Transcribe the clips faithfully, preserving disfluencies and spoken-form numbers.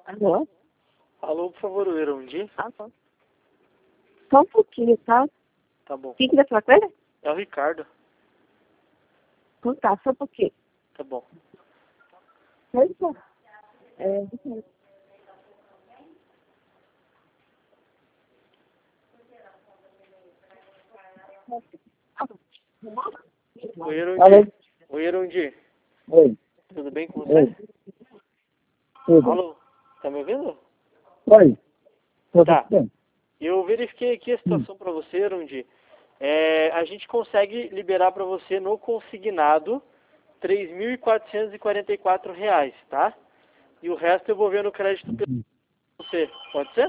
Alô? Alô, por favor, o Erundi? Ah, tá. Só um pouquinho, tá? Tá bom. Quem que vai falar com ele? É o Ricardo. Então tá, só um pouquinho. Tá bom. Eita. É, Ricardo. Oi, Erundi. Alô? Oi, Erundi. Oi. Tudo bem com você? Oi. Tudo. Alô? Tá me ouvindo? Oi. Tudo Tá. bem? Eu verifiquei aqui a situação para você, Erundi. É, a gente consegue liberar para você no consignado três mil quatrocentos e quarenta e quatro reais, tá? E o resto eu vou ver no crédito para você. Pode ser?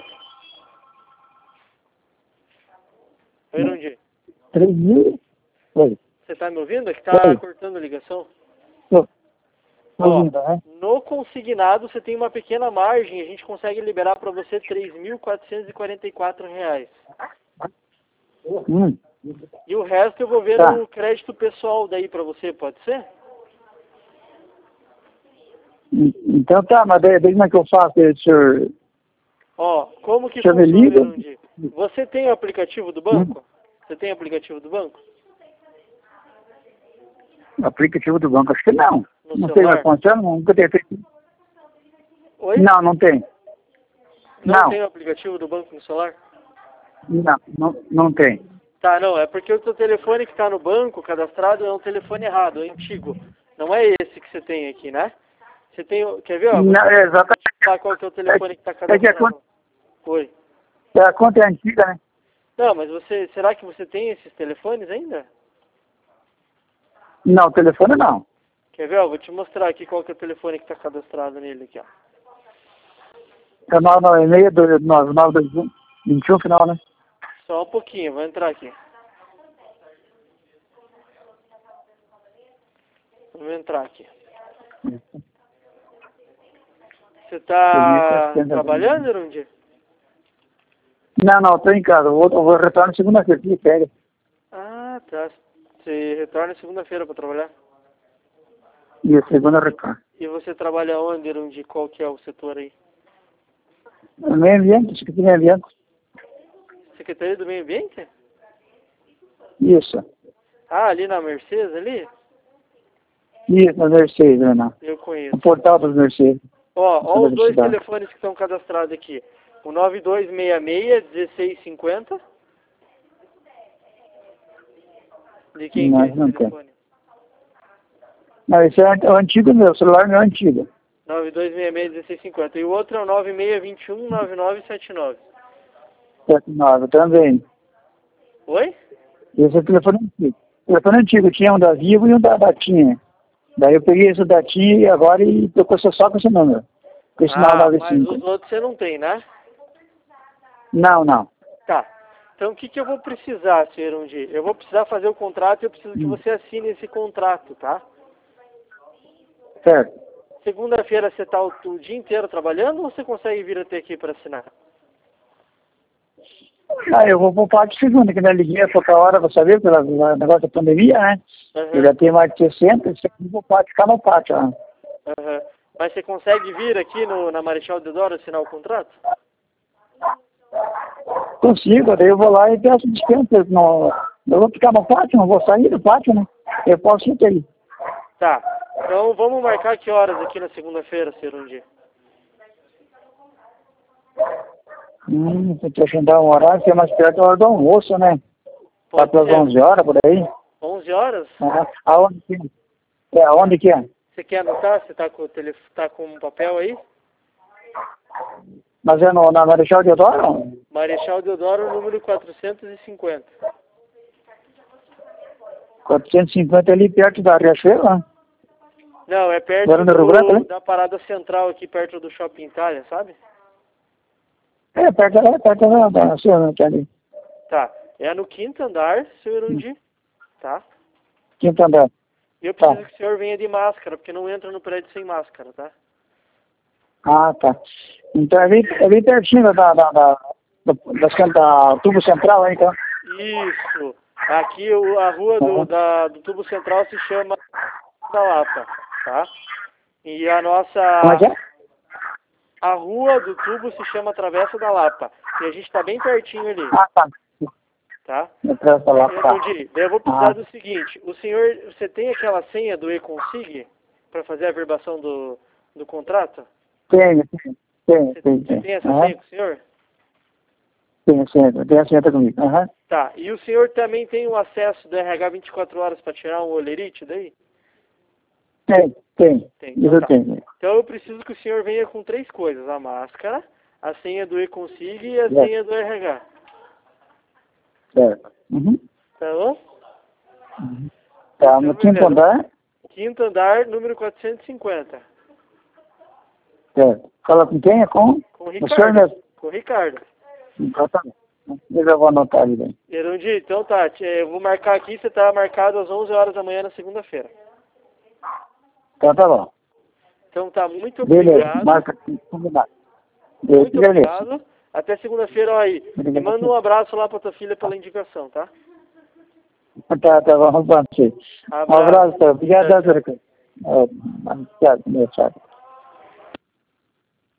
Oi, Erundi. Três mil? Oi. Você tá me ouvindo? É que tá Oi. cortando a ligação. Tô. Tô Ó, ouvindo, né? no consignado você tem uma pequena margem, a gente consegue liberar para você três mil quatrocentos e quarenta e quatro reais. Hum. E o resto eu vou ver Tá. no crédito pessoal daí para você, pode ser? E- Então tá, mas daí daí como é que eu faço? O senhor, Ó, como que o senhor me funciona, liga? Erundi? Você tem o aplicativo do banco? Você tem o aplicativo do banco? O aplicativo do banco, acho que não. No Não sei, celular? vai funcionar? Nunca tenho feito. Oi? Não, não tem. Não Não. tem o aplicativo do banco no celular? Não, não, não tem. Tá, não, é porque o seu telefone que está no banco cadastrado é um telefone errado, é antigo. Não é esse que você tem aqui, né? Você tem, o- quer ver, ó? Vou Não, te é exatamente. falar qual que é o telefone que está É que a cadastrado. conta, Oi. a conta é antiga, né? Não, mas você, será que você tem esses telefones ainda? Não, o telefone não. Quer ver, ó? Vou te mostrar aqui qual que é o telefone que está cadastrado nele aqui, ó. É nove nove seis, dois nove nove dois um, vinte e um final, né? Só um pouquinho, vou entrar aqui. Vamos entrar aqui. Você tá trabalhando, Erundi? Não, não, estou em casa. Eu vou, eu vou retornar segunda-feira, que pega. Ah, tá. Você retorna segunda-feira para trabalhar? E a segunda retorno. E você trabalha onde, Erundi? Qual que é o setor aí? Meio ambiente, acho que tem meio ambiente. Secretaria do Meio Ambiente? Isso. Ah, ali na Mercedes, ali? Isso, na Mercedes, né? Não. Eu conheço. O portal das Mercedes. Ó, ó os dois Cidade. telefones que estão cadastrados aqui. O nove dois seis seis, dezesseis cinquenta. De quem que é Não, esse não tem. telefone? Não, esse é o antigo meu, o celular meu é antigo. nove dois seis seis, dezesseis cinquenta. E o outro é o nove seis dois um, nove nove sete nove. sete nove também. Oi? Esse é o telefone antigo. O telefone antigo tinha um da Vivo e um da Datinha. Daí eu peguei esse da Tinha e agora e tô com esse- só com esse número. Com esse Ah, nove mas cinco. os outros você não tem, né? Não, não. Tá. Então o que, que eu vou precisar, senhor Erundi? Eu vou precisar fazer o contrato e eu preciso que Hum. você assine esse contrato, tá? Certo. Segunda-feira você está o, o dia inteiro trabalhando ou você consegue vir até aqui para assinar? Ah, eu vou pro pátio segunda, que não liguei a qualquer hora pra saber, pelo negócio da pandemia, né? Eu Aham, já tenho mais de sessenta, eu vou pro pátio, ficar no pátio, ó. aham. Mas você consegue vir aqui no, na Marechal Deodoro assinar o contrato? Consigo, daí eu vou lá e peço dispensa. No, eu vou ficar no pátio, não vou sair do pátio, né? Eu posso ir aí. Tá. Então vamos marcar que horas aqui na segunda-feira, senhor Erundi? Hum, tem que agendar um horário que é mais perto da hora do almoço, né? Lá Pode pelas ser? onze horas, por aí. onze horas? Ah, aonde que é? É, aonde que é? Você quer anotar? Você tá com o telef... tá com um papel aí? Mas é no, na Marechal Deodoro? Marechal Deodoro, número quatrocentos e cinquenta. quatrocentos e cinquenta ali perto da Riachuelo, né? Não, é perto Agora no Rio Branco, do, né? da parada central aqui, perto do Shopping Itália, sabe? É, perto, é, perto da, da senhora que é ali. Tá. É no quinto andar, senhor Erundi. Tá? Quinto andar. E eu Tá. preciso que o senhor venha de máscara, porque não entra no prédio sem máscara, tá? Ah, tá. Então é bem, é bem pertinho da, da, da, da, da, da tubo central aí, então. Isso. Aqui o- a rua do, Uhum. da, do tubo central se chama da Lapa, tá? E a Como é que nossa... é? a rua do tubo se chama Travessa da Lapa. E a gente está bem pertinho ali. Ah, tá. Tá? Travessa da Lapa. Daí eu vou precisar Ah. do seguinte. O senhor, você tem aquela senha do E-Consig para fazer a verbação do, do contrato? Tenho, tenho. Tenho, Você, tenho. você tenho. tem essa Aham. senha com o senhor? Tenho, tenho. Tenho a senha comigo. Aham. Tá. E o senhor também tem o acesso do R H vinte e quatro horas para tirar um olerite daí? Tem, tem. Tem. Isso Então, eu tá. tenho. Então eu preciso que o senhor venha com três coisas. A máscara, a senha do E-Consig e a É. senha do R H. Certo. Uhum. Tá bom? Uhum. Tá, no Então, quinto beleza. andar. Quinto andar, número quatrocentos e cinquenta. Certo. Fala com quem? É com? Com o O senhor Ricardo. mesmo. Com o Ricardo. Então tá bom. Eu já vou anotar ali bem. Erundi, então tá. Eu vou marcar aqui, você tá marcado às onze horas da manhã na segunda-feira. Então tá bom. Então tá, muito Beleza. obrigado. Marca aqui, combinado. Eu Muito te agradeço. obrigado. Até segunda-feira, ó aí. Obrigado. E manda um abraço lá pra tua filha pela indicação, tá? Tá, tá bom. Vamos lá. Um Abraço. abraço, tá. Obrigado, Tchau, tchau. doutora. Tchau, tchau.